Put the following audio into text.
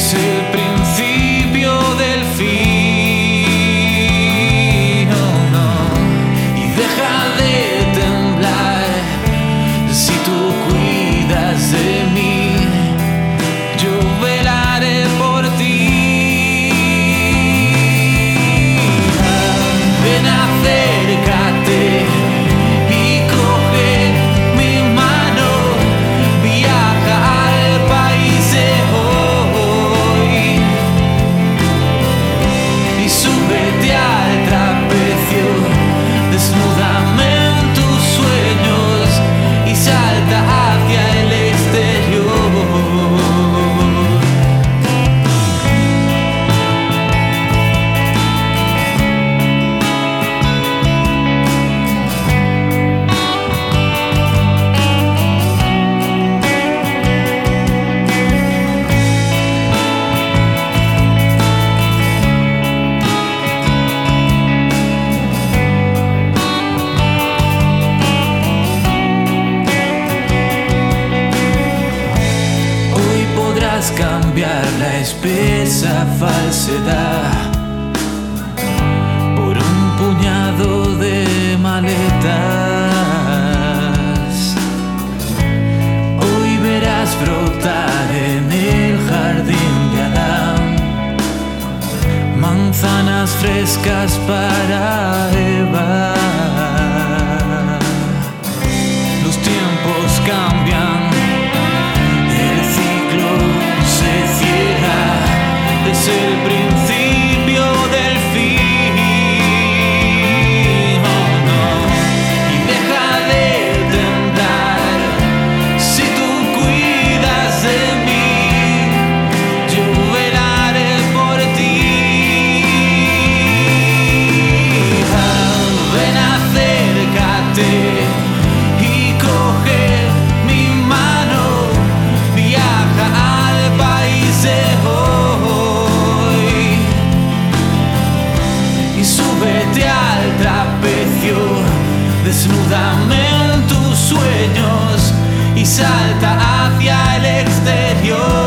es el principio del fin, oh, no. Y deja de temblar si tú cuidas de mí, yo velaré por ti. Ven, acércate y coge mi mano, viaja al país de hoy y súbete al trapecio, desnúdame en tus sueños y salta hacia el exterior. Hoy podrás cambiar la espesa falsedad por un puñado de maletas. Hoy verás brotar en el jardín de Adán manzanas frescas para Eva. Los tiempos cambian, el ciclo se cierra, es el principio del fin, oh, no. Y deja de temblar si tú cuidas de mí, yo velaré por ti. Ven, acércate y coge mi mano, viaja al país de hoy y súbete al trapecio, desnúdame en tus sueños y salta hacia el exterior.